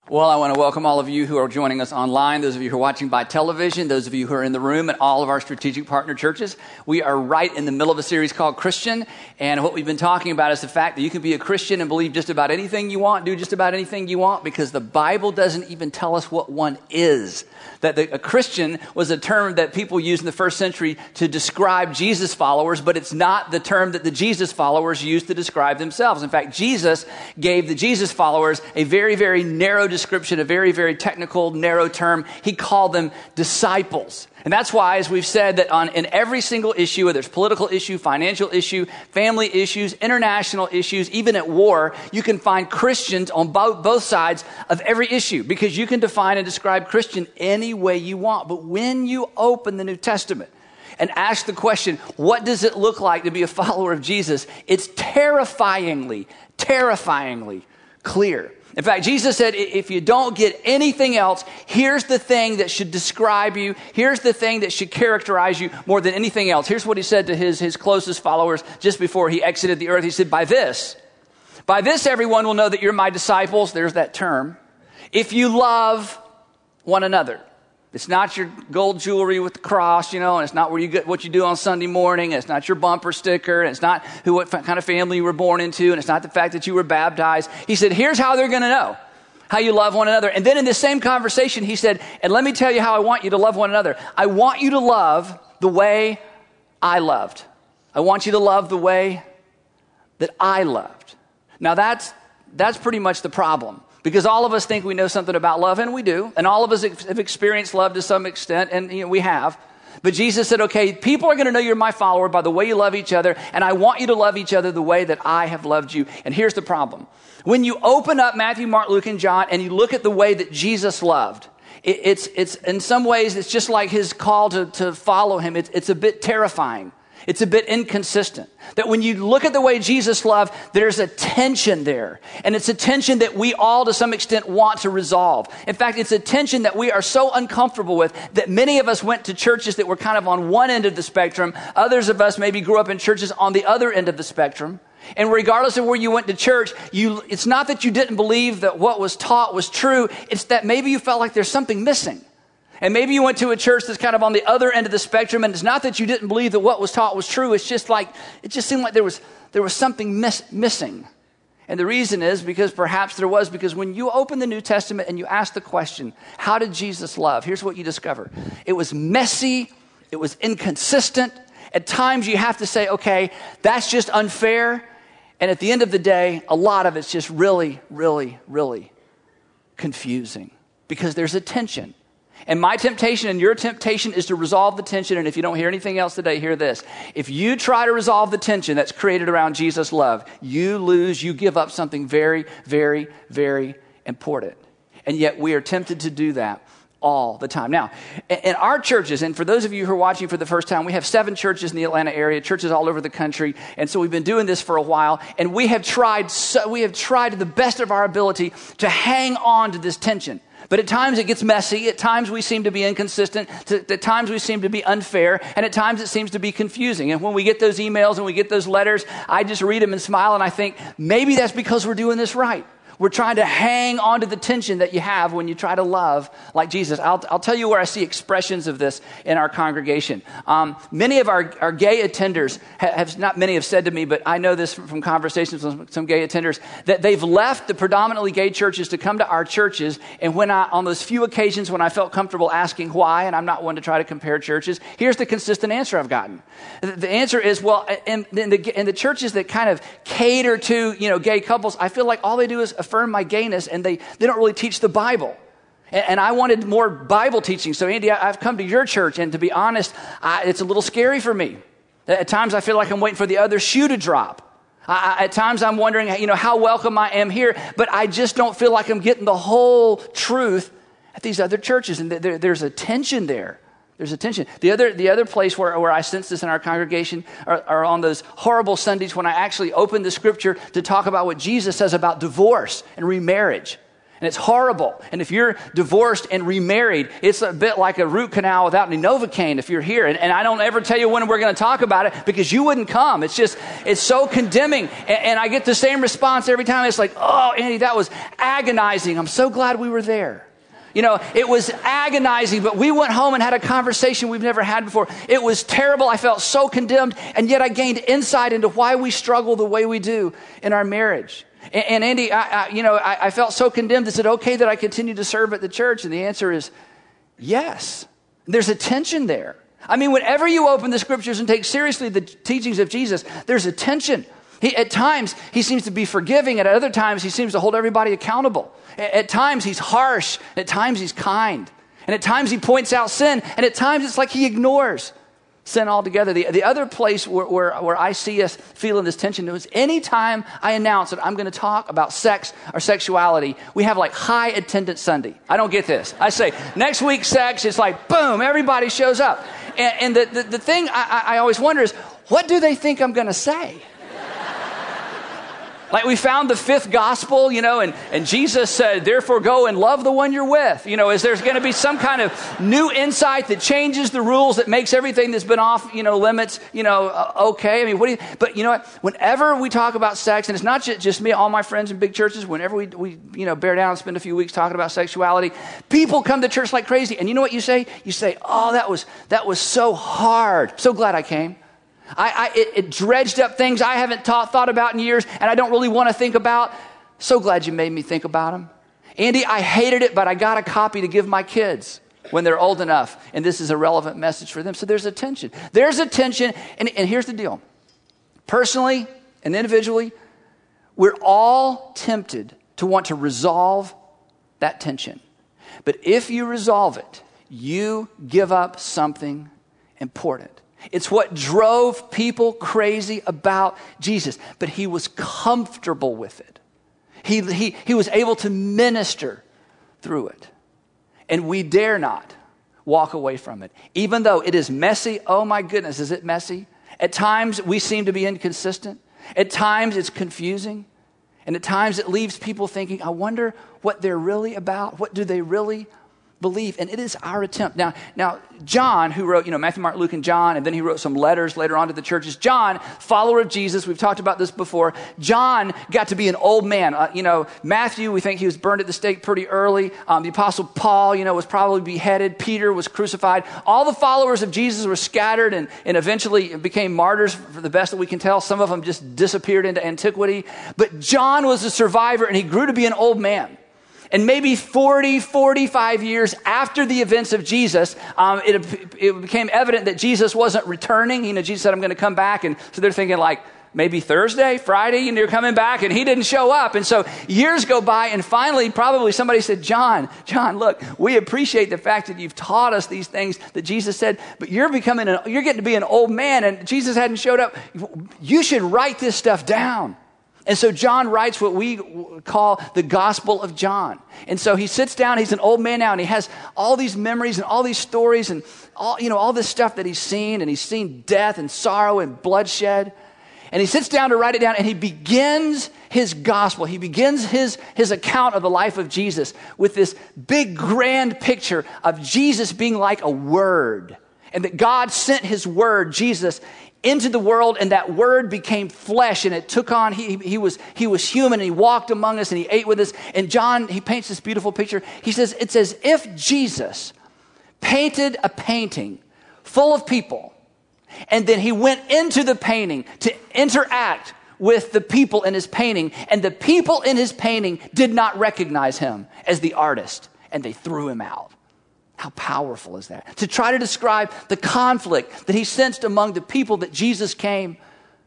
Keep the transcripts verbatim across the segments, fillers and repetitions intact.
Well, I want to welcome all of you who are joining us online, those of you who are watching by television, those of you who are in the room, and all of our strategic partner churches. We are right in the middle of a series called Christian, and what we've been talking about is the fact that you can be a Christian and believe just about anything you want, do just about anything you want, because the Bible doesn't even tell us what one is. That the, a Christian was a term that people used in the first century to describe Jesus followers, but it's not the term that the Jesus followers used to describe themselves. In fact, Jesus gave the Jesus followers a very, very narrow description, a very, very technical, narrow term. He called them disciples. And that's why, as we've said, that on in every single issue, whether it's political issue, financial issue, family issues, international issues, even at war, you can find Christians on both, both sides of every issue, because you can define and describe Christian any way you want. But when you open the New Testament and ask the question, what does it look like to be a follower of Jesus? It's terrifyingly, terrifyingly clear. In fact, Jesus said, if you don't get anything else, here's the thing that should describe you. Here's the thing that should characterize you more than anything else. Here's what he said to his, his closest followers just before he exited the earth. He said, by this, by this everyone will know that you're my disciples. There's that term. If you love one another. It's not your gold jewelry with the cross, you know, and it's not where you get what you do on Sunday morning, and it's not your bumper sticker, and it's not who what kind of family you were born into, and it's not the fact that you were baptized. He said, here's how they're going to know how you love one another. And then in this same conversation, he said, and let me tell you how I want you to love one another. I want you to love the way I loved. I want you to love the way that I loved. Now that's that's pretty much the problem. Because all of us think we know something about love, and we do. And all of us have experienced love to some extent, and you know, we have. But Jesus said, okay, people are going to know you're my follower by the way you love each other, and I want you to love each other the way that I have loved you. And here's the problem. When you open up Matthew, Mark, Luke, and John, and you look at the way that Jesus loved, it, it's, it's in some ways, it's just like his call to, to follow him. It's, it's a bit terrifying. It's a bit inconsistent. That when you look at the way Jesus loved, there's a tension there. And it's a tension that we all, to some extent, want to resolve. In fact, it's a tension that we are so uncomfortable with that many of us went to churches that were kind of on one end of the spectrum. Others of us maybe grew up in churches on the other end of the spectrum. And regardless of where you went to church, you, it's not that you didn't believe that what was taught was true. It's that maybe you felt like there's something missing. And maybe you went to a church that's kind of on the other end of the spectrum, and it's not that you didn't believe that what was taught was true. It's just like, it just seemed like there was there was something miss, missing. And the reason is because perhaps there was, because when you open the New Testament and you ask the question, how did Jesus love? Here's what you discover. It was messy. It was inconsistent. At times you have to say, okay, that's just unfair. And at the end of the day, a lot of it's just really, really, really confusing because there's a tension. And my temptation and your temptation is to resolve the tension. And if you don't hear anything else today, hear this. If you try to resolve the tension that's created around Jesus' love, you lose, you give up something very, very, very important. And yet we are tempted to do that all the time. Now, in our churches, and for those of you who are watching for the first time, we have seven churches in the Atlanta area, churches all over the country. And so we've been doing this for a while. And we have tried, so, we have tried to the best of our ability to hang on to this tension. But at times it gets messy. At times we seem to be inconsistent. At times we seem to be unfair. And at times it seems to be confusing. And when we get those emails and we get those letters, I just read them and smile and I think, maybe that's because we're doing this right. We're trying to hang on to the tension that you have when you try to love like Jesus. I'll, I'll tell you where I see expressions of this in our congregation. Um, many of our, our gay attenders have, have, not many have said to me, but I know this from, from conversations with some gay attenders, that they've left the predominantly gay churches to come to our churches. And when I, on those few occasions when I felt comfortable asking why, and I'm not one to try to compare churches, here's the consistent answer I've gotten. The, the answer is, well, in, in, the, in the churches that kind of cater to, you know, gay couples, I feel like all they do is affirm my gayness, and they, they don't really teach the Bible. And, and I wanted more Bible teaching. So, Andy, I, I've come to your church, and to be honest, I, it's a little scary for me. At times, I feel like I'm waiting for the other shoe to drop. I, at times, I'm wondering, you know, how welcome I am here, but I just don't feel like I'm getting the whole truth at these other churches. And there, there's a tension there. There's a tension. The other, the other place where, where I sense this in our congregation are, are on those horrible Sundays when I actually open the scripture to talk about what Jesus says about divorce and remarriage. And it's horrible. And if you're divorced and remarried, it's a bit like a root canal without any Novocaine if you're here. And, and I don't ever tell you when we're going to talk about it because you wouldn't come. It's just, it's so condemning. And, and I get the same response every time. It's like, oh, Andy, that was agonizing. I'm so glad we were there. You know, it was agonizing, but we went home and had a conversation we've never had before. It was terrible. I felt so condemned. And yet I gained insight into why we struggle the way we do in our marriage. And, and Andy, I, I, you know, I, I felt so condemned. Is it okay that I continue to serve at the church? And the answer is yes. There's a tension there. I mean, whenever you open the scriptures and take seriously the teachings of Jesus, there's a tension. He, at times, he seems to be forgiving. And at other times, he seems to hold everybody accountable. At, at times, he's harsh. At times, he's kind. And at times, he points out sin. And at times, it's like he ignores sin altogether. The, the other place where, where, where I see us feeling this tension is anytime I announce that I'm going to talk about sex or sexuality, we have like high attendance Sunday. I don't get this. I say, next week sex, it's like, boom, everybody shows up. And, and the, the, the thing I, I always wonder is, what do they think I'm going to say? Like we found the fifth gospel, you know, and, and Jesus said, therefore go and love the one you're with. You know, is there's going to be some kind of new insight that changes the rules, that makes everything that's been off, you know, limits, you know, uh, okay. I mean, what do you, but you know what, whenever we talk about sex, and it's not just, just me, all my friends in big churches, whenever we, we, you know, bear down and spend a few weeks talking about sexuality, people come to church like crazy. And you know what you say? You say, oh, that was, that was so hard. So glad I came. I, I it, it dredged up things I haven't taught, thought about in years, and I don't really want to think about. So glad you made me think about them. Andy, I hated it, but I got a copy to give my kids when they're old enough, and this is a relevant message for them. So there's a tension. There's a tension, and, and here's the deal. Personally and individually, we're all tempted to want to resolve that tension. But if you resolve it, you give up something important. It's what drove people crazy about Jesus, but he was comfortable with it. He, he, he was able to minister through it. And we dare not walk away from it. Even though it is messy, oh my goodness, is it messy? At times we seem to be inconsistent. At times it's confusing. And at times it leaves people thinking, I wonder what they're really about. What do they really believe? And it is our attempt. Now, now, John, who wrote, you know, Matthew, Mark, Luke, and John, and then he wrote some letters later on to the churches. John, follower of Jesus, we've talked about this before. John got to be an old man. Uh, you know, Matthew, we think he was burned at the stake pretty early. Um, the apostle Paul, you know, was probably beheaded. Peter was crucified. All the followers of Jesus were scattered and, and eventually became martyrs for the best that we can tell. Some of them just disappeared into antiquity. But John was a survivor, and he grew to be an old man. And maybe forty, forty-five years after the events of Jesus, um, it, it became evident that Jesus wasn't returning. You know, Jesus said, I'm going to come back. And so they're thinking like, maybe Thursday, Friday, and you're coming back, and he didn't show up. And so years go by, and finally, probably somebody said, John, John, look, we appreciate the fact that you've taught us these things that Jesus said, but you're becoming, an, you're getting to be an old man, and Jesus hadn't showed up. You should write this stuff down. And so John writes what we call the Gospel of John. And so he sits down, he's an old man now, and he has all these memories and all these stories and all, you know, all this stuff that he's seen, and he's seen death and sorrow and bloodshed. And he sits down to write it down, and he begins his gospel. He begins his, his account of the life of Jesus with this big, grand picture of Jesus being like a word, and that God sent his word, Jesus, into the world, and that word became flesh, and it took on, he, he was he was human, and he walked among us, and he ate with us. And John, he paints this beautiful picture. He says, it's as if Jesus painted a painting full of people, and then he went into the painting to interact with the people in his painting, and the people in his painting did not recognize him as the artist, and they threw him out. How powerful is that? To try to describe the conflict that he sensed among the people that Jesus came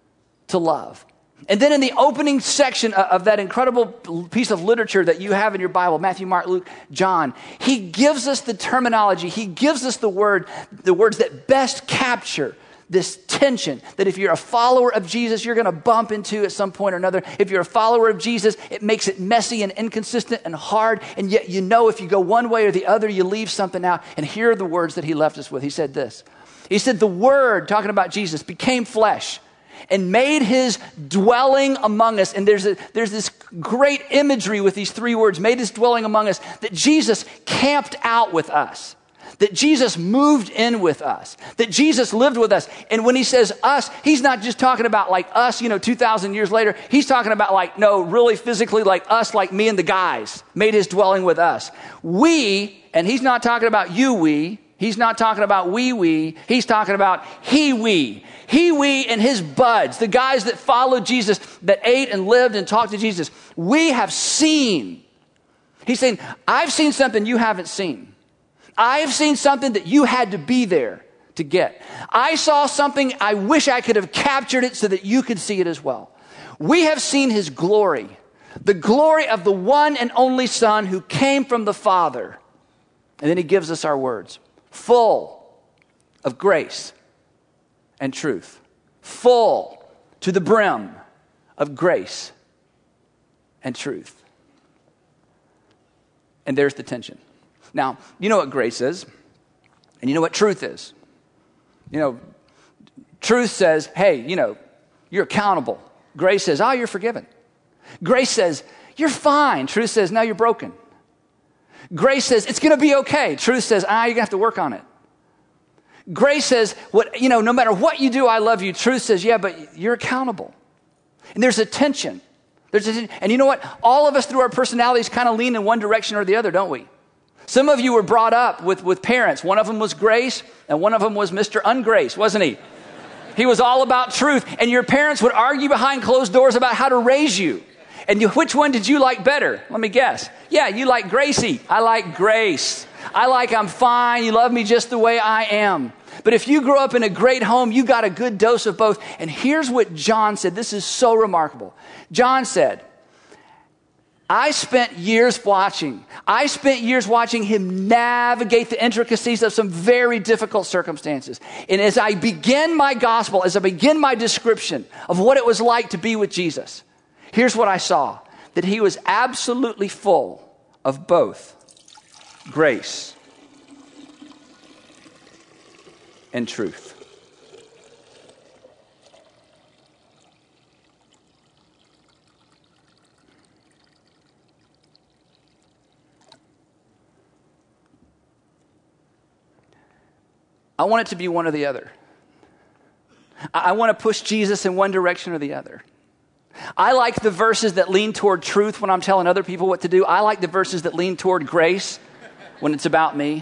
to love. And then in the opening section of that incredible piece of literature that you have in your Bible, Matthew, Mark, Luke, John, he gives us the terminology. He gives us the word, the words that best capture this tension that if you're a follower of Jesus, you're going to bump into at some point or another. If you're a follower of Jesus, it makes it messy and inconsistent and hard. And yet you know if you go one way or the other, you leave something out. And here are the words that he left us with. He said this. He said, the Word, talking about Jesus, became flesh and made his dwelling among us. And there's, a, there's this great imagery with these three words, made his dwelling among us, that Jesus camped out with us, that Jesus moved in with us, that Jesus lived with us. And when he says us, he's not just talking about like us, you know, two thousand years later. He's talking about like, no, really physically like us, like me and the guys, made his dwelling with us. We, and he's not talking about you, we. He's not talking about we, we. He's talking about he, we. He, we, and his buds, the guys that followed Jesus, that ate and lived and talked to Jesus. We have seen. He's saying, I've seen something you haven't seen. I've seen something that you had to be there to get. I saw something, I wish I could have captured it so that you could see it as well. We have seen his glory, the glory of the one and only Son who came from the Father. And then he gives us our words. Full of grace and truth. Full to the brim of grace and truth. And there's the tension. Now, you know what grace is, and you know what truth is. You know, truth says, hey, you know, you're accountable. Grace says, oh, you're forgiven. Grace says, you're fine. Truth says, no, you're broken. Grace says, it's going to be okay. Truth says, ah, you're going to have to work on it. Grace says, what, you know, no matter what you do, I love you. Truth says, yeah, but you're accountable. And there's a tension. There's a tension. And you know what? All of us through our personalities kind of lean in one direction or the other, don't we? Some of you were brought up with, with parents. One of them was Grace, and one of them was Mister Ungrace, wasn't he? He was all about truth. And your parents would argue behind closed doors about how to raise you. And you, which one did you like better? Let me guess. Yeah, you like Gracie. I like Grace. I like I'm fine. You love me just the way I am. But if you grew up in a great home, you got a good dose of both. And here's what John said. This is so remarkable. John said, I spent years watching. I spent years watching him navigate the intricacies of some very difficult circumstances. And as I begin my gospel, as I begin my description of what it was like to be with Jesus, here's what I saw, that he was absolutely full of both grace and truth. I want it to be one or the other. I want to push Jesus in one direction or the other. I like the verses that lean toward truth when I'm telling other people what to do. I like the verses that lean toward grace when it's about me.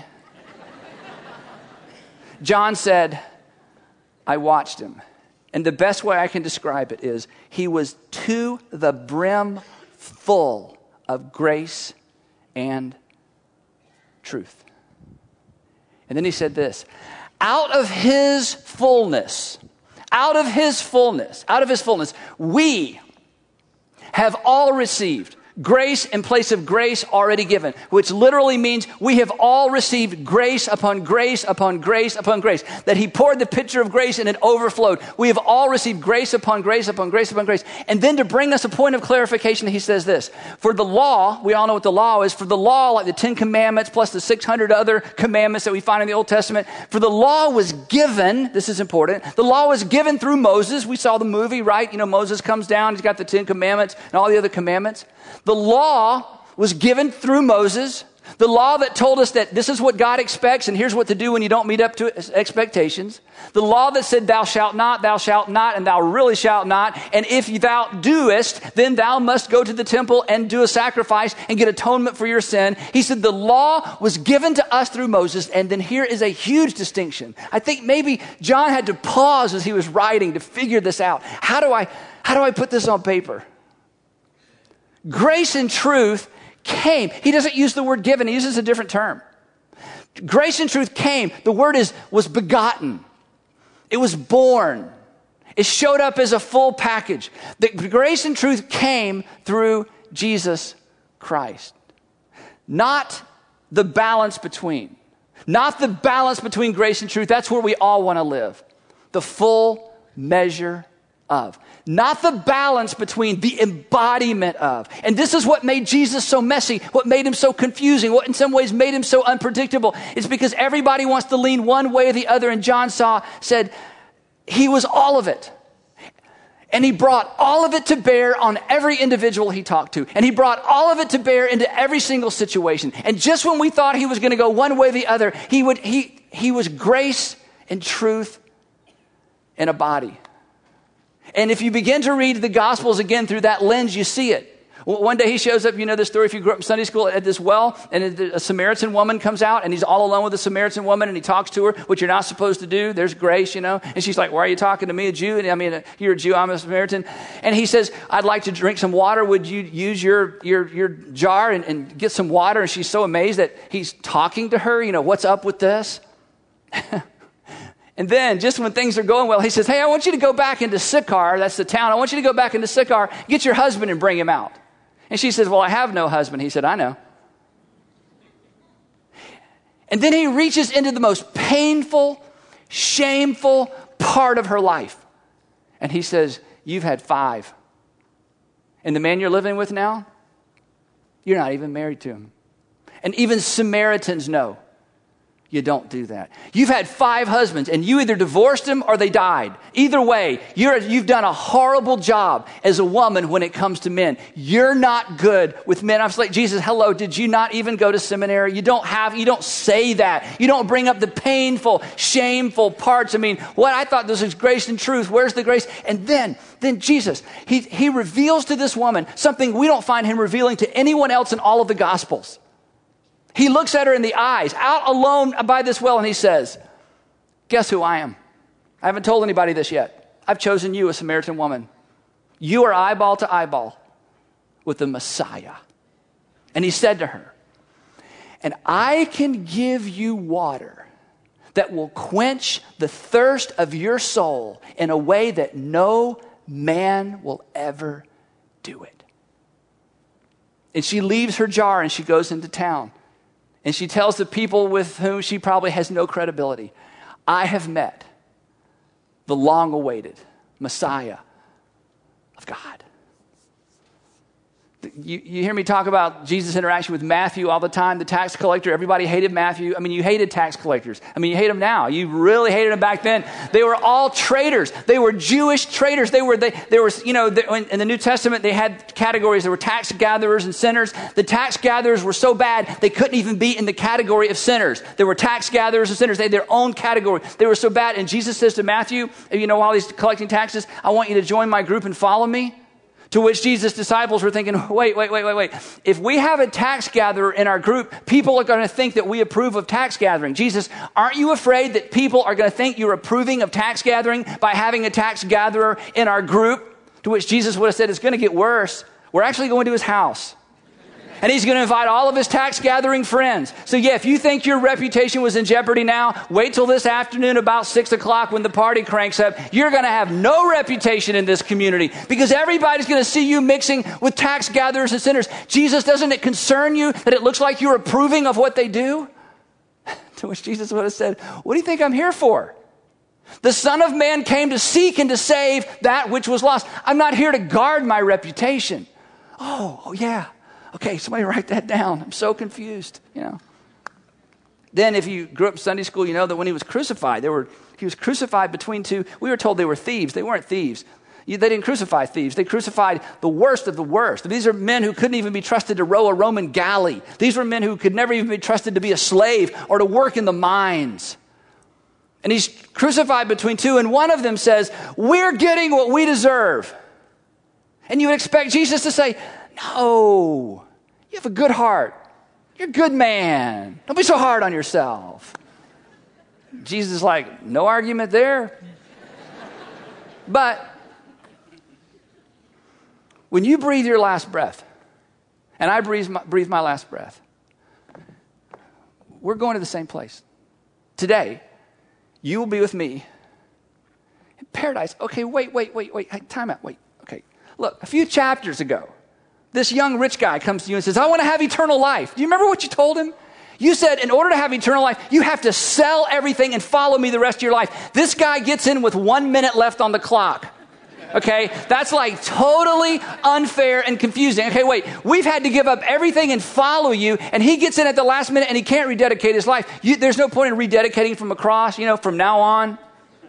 John said, I watched him. And the best way I can describe it is he was to the brim full of grace and truth. And then he said this, out of his fullness, out of his fullness, out of his fullness, we have all received grace in place of grace already given, which literally means we have all received grace upon grace upon grace upon grace, that he poured the pitcher of grace and it overflowed. We have all received grace upon grace upon grace upon grace. And then to bring us a point of clarification, he says this, for the law, we all know what the law is, for the law, like the Ten Commandments plus the six hundred other commandments that we find in the Old Testament, for the law was given, this is important, the law was given through Moses. We saw the movie, right? You know, Moses comes down, he's got the Ten Commandments and all the other commandments. The law was given through Moses, the law that told us that this is what God expects and here's what to do when you don't meet up to expectations. The law that said thou shalt not, thou shalt not, and thou really shalt not. And if thou doest, then thou must go to the temple and do a sacrifice and get atonement for your sin. He said the law was given to us through Moses. And then here is a huge distinction. I think maybe John had to pause as he was writing to figure this out. How do I, how do I put this on paper? Grace and truth came. He doesn't use the word given. He uses a different term. Grace and truth came. The word is was begotten. It was born. It showed up as a full package. The grace and truth came through Jesus Christ. Not the balance between. Not the balance between grace and truth. That's where we all want to live. The full measure of. Not the balance between, the embodiment of. And this is what made Jesus so messy, what made him so confusing, what in some ways made him so unpredictable. It's because everybody wants to lean one way or the other. And John saw, said, he was all of it. And he brought all of it to bear on every individual he talked to. And he brought all of it to bear into every single situation. And just when we thought he was going to go one way or the other, he would he he was grace and truth in a body. And if you begin to read the Gospels again through that lens, you see it. One day he shows up, you know the story if you grew up in Sunday school, at this well, and a Samaritan woman comes out, and he's all alone with a Samaritan woman, and he talks to her, which you're not supposed to do. There's grace, you know. And she's like, why are you talking to me, a Jew? And I mean, you're a Jew, I'm a Samaritan. And he says, I'd like to drink some water. Would you use your your your jar and, and get some water? And she's so amazed that he's talking to her. You know, what's up with this? And then, just when things are going well, he says, hey, I want you to go back into Sychar, that's the town. I want you to go back into Sychar, get your husband and bring him out. And she says, well, I have no husband. He said, I know. And then he reaches into the most painful, shameful part of her life. And he says, you've had five. And the man you're living with now, you're not even married to him. And even Samaritans know you don't do that. You've had five husbands, and you either divorced them or they died. Either way, you're, you've done a horrible job as a woman when it comes to men. You're not good with men. I was like, Jesus, hello, did you not even go to seminary? You don't have, you don't say that. You don't bring up the painful, shameful parts. I mean, what I thought this was grace and truth. Where's the grace? And then, then Jesus, he, he reveals to this woman something we don't find him revealing to anyone else in all of the Gospels. He looks at her in the eyes, out alone by this well, and he says, guess who I am? I haven't told anybody this yet. I've chosen you, a Samaritan woman. You are eyeball to eyeball with the Messiah. And he said to her, and I can give you water that will quench the thirst of your soul in a way that no man will ever do it. And she leaves her jar and she goes into town. And she tells the people with whom she probably has no credibility, I have met the long-awaited Messiah of God. You, you hear me talk about Jesus' interaction with Matthew all the time, the tax collector. Everybody hated Matthew. I mean, you hated tax collectors. I mean, you hate them now. You really hated them back then. They were all traitors. They were Jewish traitors. They were, they, there was, you know, the, in the New Testament, they had categories. There were tax gatherers and sinners. The tax gatherers were so bad, they couldn't even be in the category of sinners. There were tax gatherers and sinners. They had their own category. They were so bad. And Jesus says to Matthew, you know, while he's collecting taxes, I want you to join my group and follow me. To which Jesus' disciples were thinking, wait, wait, wait, wait, wait. If we have a tax gatherer in our group, people are going to think that we approve of tax gathering. Jesus, aren't you afraid that people are going to think you're approving of tax gathering by having a tax gatherer in our group? To which Jesus would have said, it's going to get worse. We're actually going to his house. And he's going to invite all of his tax gathering friends. So yeah, if you think your reputation was in jeopardy now, wait till this afternoon about six o'clock when the party cranks up. You're going to have no reputation in this community because everybody's going to see you mixing with tax gatherers and sinners. Jesus, doesn't it concern you that it looks like you're approving of what they do? To which Jesus would have said, what do you think I'm here for? The Son of Man came to seek and to save that which was lost. I'm not here to guard my reputation. Oh, oh yeah. Okay, somebody write that down. I'm so confused, you know. Then if you grew up in Sunday school, you know that when he was crucified, they were, he was crucified between two. We were told they were thieves. They weren't thieves. You, they didn't crucify thieves. They crucified the worst of the worst. These are men who couldn't even be trusted to row a Roman galley. These were men who could never even be trusted to be a slave or to work in the mines. And he's crucified between two, and one of them says, we're getting what we deserve. And you would expect Jesus to say, no, you have a good heart. You're a good man. Don't be so hard on yourself. Jesus is like, no argument there. But when you breathe your last breath, and I breathe my, breathe my last breath, we're going to the same place. Today, you will be with me in paradise. Okay, wait, wait, wait, wait. Hey, time out, wait. Okay, look, a few chapters ago, this young rich guy comes to you and says, I want to have eternal life. Do you remember what you told him? You said, in order to have eternal life, you have to sell everything and follow me the rest of your life. This guy gets in with one minute left on the clock. Okay, that's like totally unfair and confusing. Okay, wait, we've had to give up everything and follow you, and he gets in at the last minute and he can't rededicate his life. You, there's no point in rededicating from a cross, you know, from now on.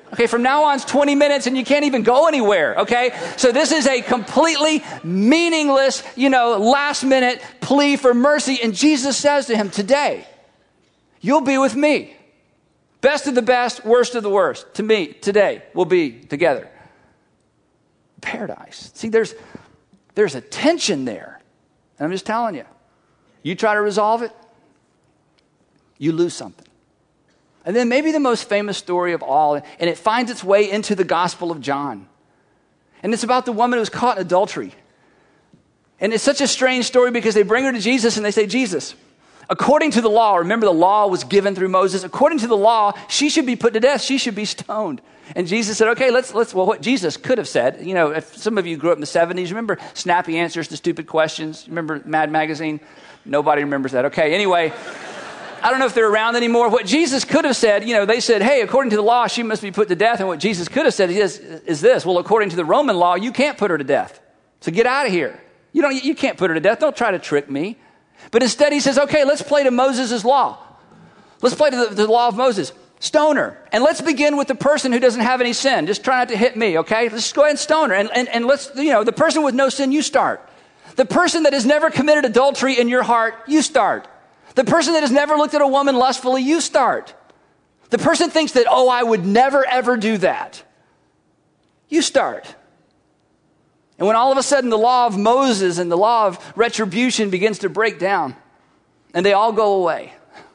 Okay, from now on it's twenty minutes and you can't even go anywhere, okay? So this is a completely meaningless, you know, last minute plea for mercy. And Jesus says to him, today, you'll be with me. Best of the best, worst of the worst. To me, today, we'll be together. Paradise. See, there's, there's a tension there. And I'm just telling you, you try to resolve it, you lose something. And then maybe the most famous story of all, and it finds its way into the Gospel of John. And it's about the woman who was caught in adultery. And it's such a strange story because they bring her to Jesus and they say, Jesus, according to the law, remember the law was given through Moses, according to the law, she should be put to death, she should be stoned. And Jesus said, okay, let's, let's, well, what Jesus could have said, you know, if some of you grew up in the seventies, remember snappy answers to stupid questions? Remember Mad Magazine? Nobody remembers that. Okay, anyway, I don't know if they're around anymore. What Jesus could have said, you know, they said, hey, according to the law, she must be put to death. And what Jesus could have said is, is this, well, according to the Roman law, you can't put her to death. So get out of here. You don't, you can't put her to death. Don't try to trick me. But instead he says, okay, let's play to Moses' law. Let's play to the, the law of Moses. Stone her. And let's begin with the person who doesn't have any sin. Just try not to hit me, okay? Let's just go ahead and stone her. And, and, and let's, you know, the person with no sin, you start. The person that has never committed adultery in your heart, you start. The person that has never looked at a woman lustfully, you start. The person thinks that, oh, I would never, ever do that. You start. And when all of a sudden the law of Moses and the law of retribution begins to break down, and they all go away,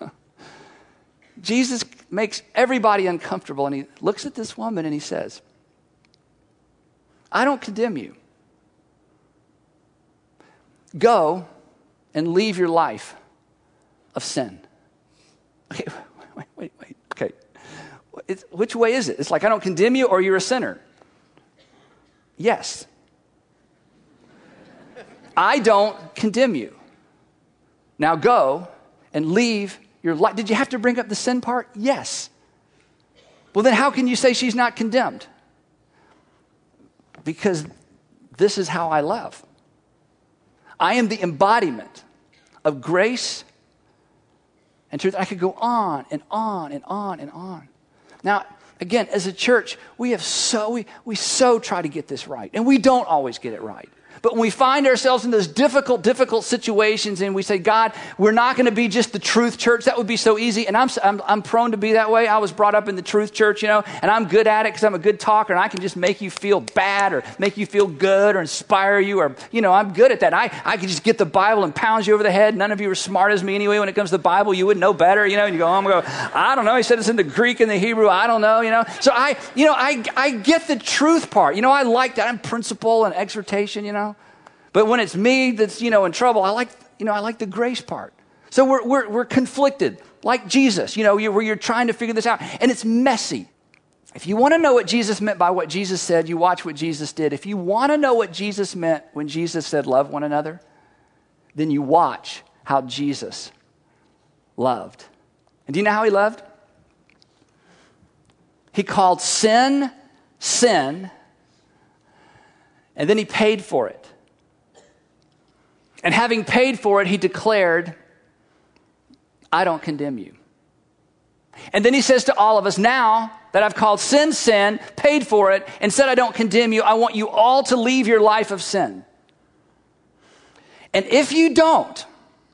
Jesus makes everybody uncomfortable, and he looks at this woman and he says, I don't condemn you. Go and leave your life of sin. Okay, wait, wait, wait. Okay. It's, which way is it? It's like, I don't condemn you or you're a sinner. Yes. I don't condemn you. Now go and leave your life. Did you have to bring up the sin part? Yes. Well, then how can you say she's not condemned? Because this is how I love. I am the embodiment of grace and truth. I could go on and on and on and on. Now, again, as a church, we have so we, we so try to get this right, and we don't always get it right. But when we find ourselves in those difficult, difficult situations and we say, God, we're not going to be just the truth church. That would be so easy. And I'm, I'm, I'm prone to be that way. I was brought up in the truth church, you know, and I'm good at it because I'm a good talker and I can just make you feel bad or make you feel good or inspire you or, you know, I'm good at that. I, I can just get the Bible and pound you over the head. None of you are smart as me anyway. When it comes to the Bible, you would know better, you know, and you go home and go, I don't know. He said it's in the Greek and the Hebrew. I don't know, you know. So I, you know, I, I get the truth part. You know, I like that. I'm principle and exhortation, you know. But when it's me that's, you know, in trouble, I like, you know, I like the grace part. So we're we're we're conflicted, like Jesus, you know, you're, where you're trying to figure this out, and it's messy. If you want to know what Jesus meant by what Jesus said, you watch what Jesus did. If you want to know what Jesus meant when Jesus said, love one another, then you watch how Jesus loved. And do you know how he loved? He called sin, sin, and then he paid for it. And having paid for it, he declared, I don't condemn you. And then he says to all of us, now that I've called sin, sin, paid for it, and said I don't condemn you, I want you all to leave your life of sin. And if you don't,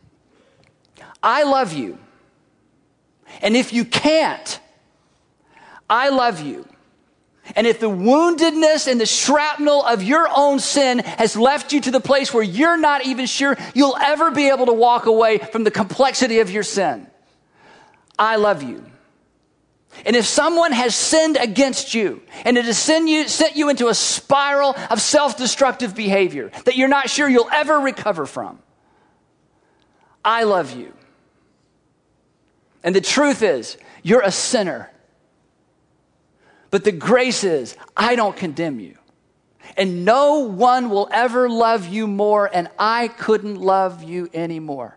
I love you. And if you can't, I love you. And if the woundedness and the shrapnel of your own sin has left you to the place where you're not even sure you'll ever be able to walk away from the complexity of your sin, I love you. And if someone has sinned against you and it has sent you, sent you into a spiral of self-destructive behavior that you're not sure you'll ever recover from, I love you. And the truth is, you're a sinner. But the grace is, I don't condemn you. And no one will ever love you more, and I couldn't love you anymore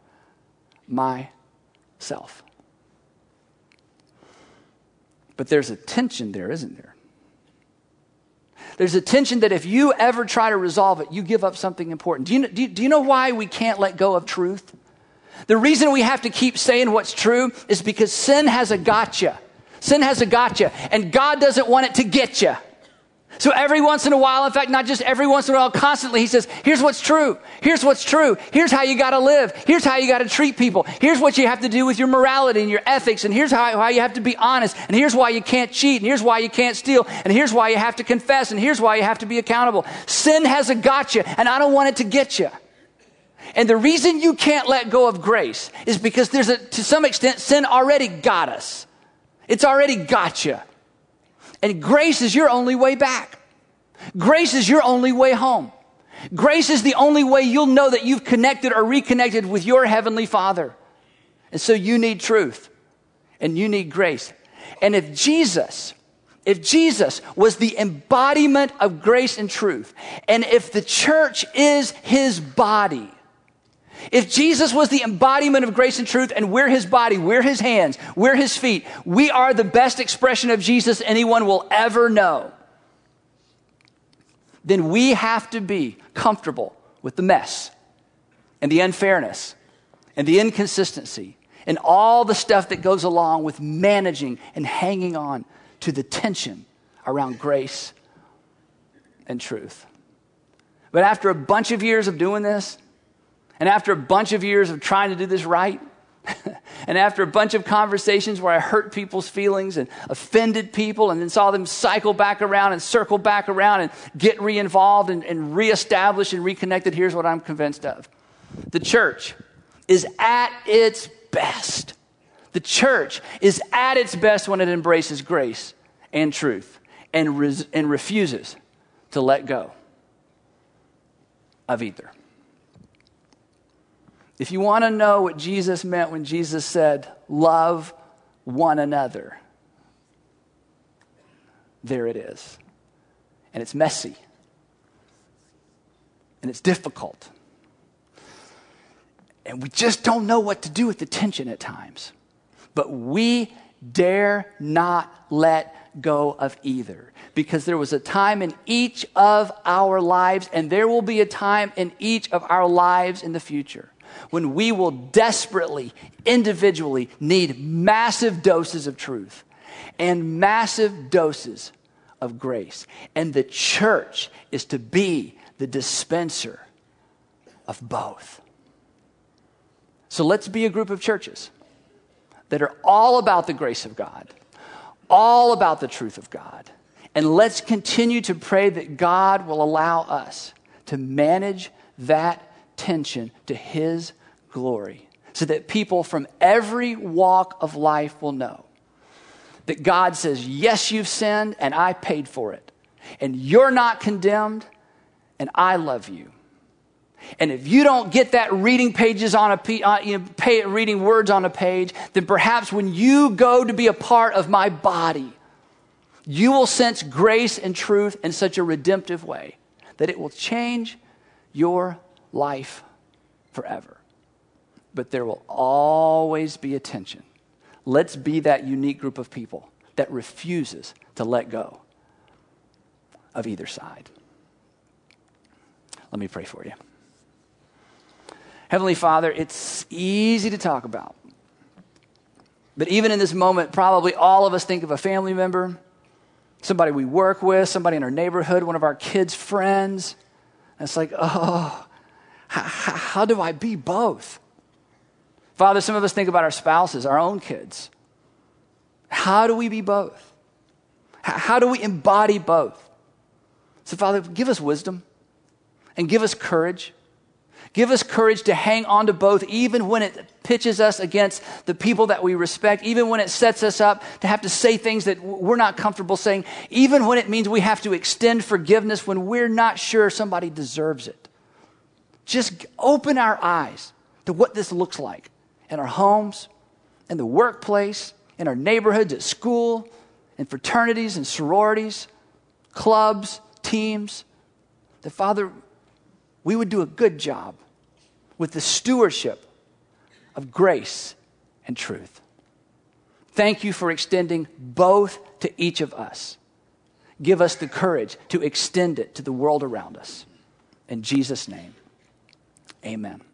myself. But there's a tension there, isn't there? There's a tension that if you ever try to resolve it, you give up something important. Do you, do you, do you know why we can't let go of truth? The reason we have to keep saying what's true is because sin has a gotcha. Sin has a gotcha, and God doesn't want it to get you. So every once in a while, in fact, not just every once in a while, constantly, he says, here's what's true. Here's what's true. Here's how you got to live. Here's how you got to treat people. Here's what you have to do with your morality and your ethics. And here's how, how you have to be honest. And here's why you can't cheat. And here's why you can't steal. And here's why you have to confess. And here's why you have to be accountable. Sin has a gotcha, and I don't want it to get you. And the reason you can't let go of grace is because there's a, to some extent, sin already got us. It's already got you. And grace is your only way back. Grace is your only way home. Grace is the only way you'll know that you've connected or reconnected with your heavenly Father. And so you need truth and you need grace. And if Jesus, if Jesus was the embodiment of grace and truth, and if the church is his body, if Jesus was the embodiment of grace and truth and we're his body, we're his hands, we're his feet, we are the best expression of Jesus anyone will ever know, then we have to be comfortable with the mess and the unfairness and the inconsistency and all the stuff that goes along with managing and hanging on to the tension around grace and truth. But after a bunch of years of doing this, and after a bunch of years of trying to do this right, and after a bunch of conversations where I hurt people's feelings and offended people and then saw them cycle back around and circle back around and get re-involved and, and reestablished and reconnected, here's what I'm convinced of. The church is at its best. The church is at its best when it embraces grace and truth and, res- and refuses to let go of either. If you want to know what Jesus meant when Jesus said, love one another, there it is. And it's messy. And it's difficult. And we just don't know what to do with the tension at times. But we dare not let go of either. Because there was a time in each of our lives, and there will be a time in each of our lives in the future, when we will desperately, individually need massive doses of truth and massive doses of grace. And the church is to be the dispenser of both. So let's be a group of churches that are all about the grace of God, all about the truth of God. And let's continue to pray that God will allow us to manage that tension to his glory, so that people from every walk of life will know that God says, yes, you've sinned and I paid for it, and you're not condemned and I love you. And if you don't get that reading pages on a uh, you know, pay, reading words on a page, then perhaps when you go to be a part of my body, you will sense grace and truth in such a redemptive way that it will change your life forever. But there will always be a tension. Let's be that unique group of people that refuses to let go of either side. Let me pray for you. Heavenly Father, it's easy to talk about. But even in this moment, probably all of us think of a family member, somebody we work with, somebody in our neighborhood, one of our kids' friends. And it's like, oh, how, how do I be both? Father, some of us think about our spouses, our own kids. How do we be both? How do we embody both? So, Father, give us wisdom and give us courage. Give us courage to hang on to both, even when it pitches us against the people that we respect, even when it sets us up to have to say things that we're not comfortable saying, even when it means we have to extend forgiveness when we're not sure somebody deserves it. Just open our eyes to what this looks like in our homes, in the workplace, in our neighborhoods, at school, in fraternities and sororities, clubs, teams. That, Father, we would do a good job with the stewardship of grace and truth. Thank you for extending both to each of us. Give us the courage to extend it to the world around us. In Jesus' name, amen.